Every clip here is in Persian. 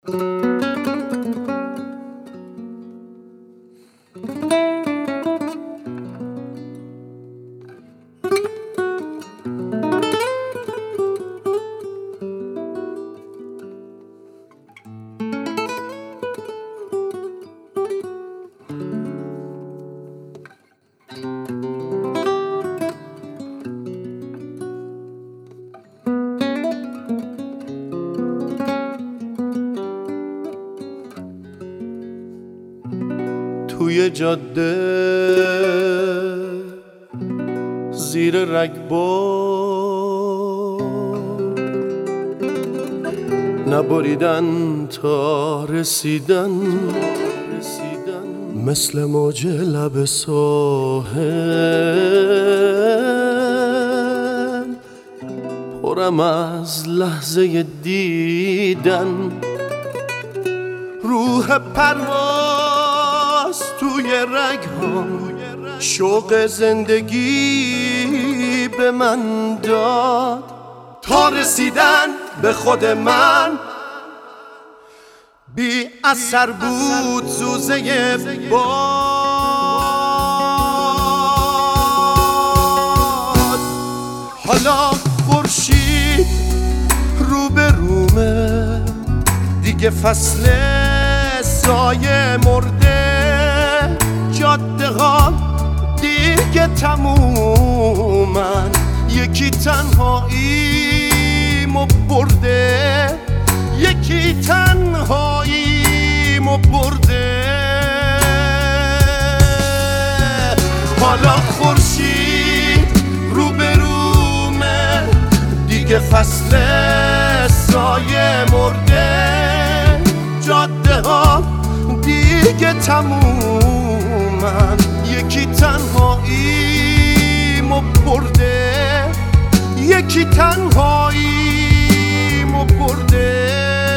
توی جاده زیر رگبار نبریدن تا رسیدن مثل موج لب ساحل پرم از لحظه دیدن روح پرواز توی رگ‌هام شوق زندگی به من داد تا رسیدن به خود من بی اثر بود زوزه باد حالا خورشید رو به رومه دیگه فصل سایه مرده جاده ها دیگه تمومن یکی تنهاییمو برده یکی تنهاییمو برده حالا خورشید رو به رومه دیگه فصل سایه مرده جاده ها دیگه تمومن یکی تنهاییمو برده یکی تنهاییمو برده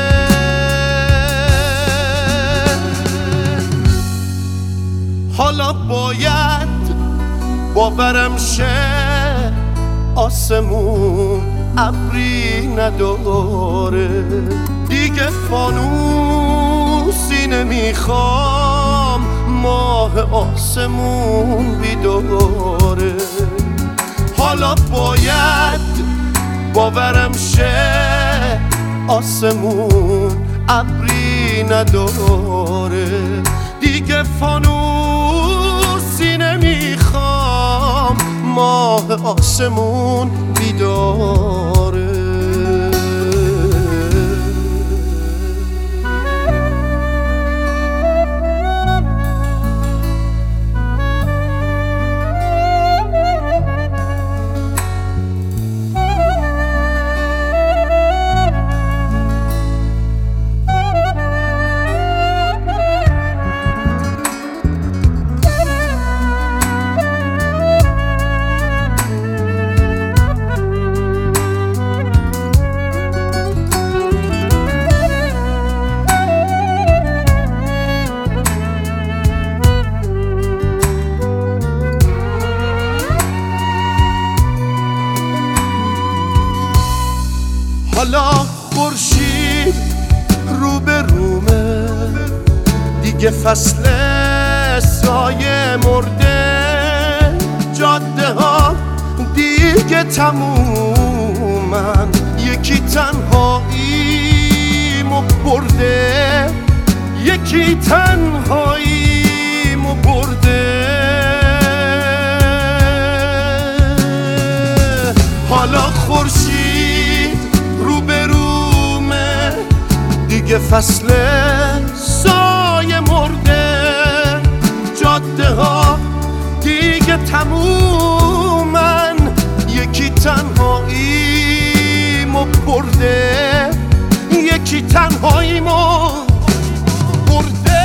حالا باید باورم شه آسمون ابری نداره دیگه فانوسی نمیخوام ماه آسمون بیداره حالا باید باورم شه آسمون ابری نداره دیگه فانوسی نمیخوام ماه آسمون بیداره حالا خورشید رو به رومه دیگه فصل سایه مرده جاده ها دیگه تمومن یکی تنهاییمو برده یکی تنهاییمو برده حالا خورشید رو به رومه دیگه فصل سایه مرده جاده ها دیگه تمومن یکی تنهاییمو برده یکی تنهاییمو برده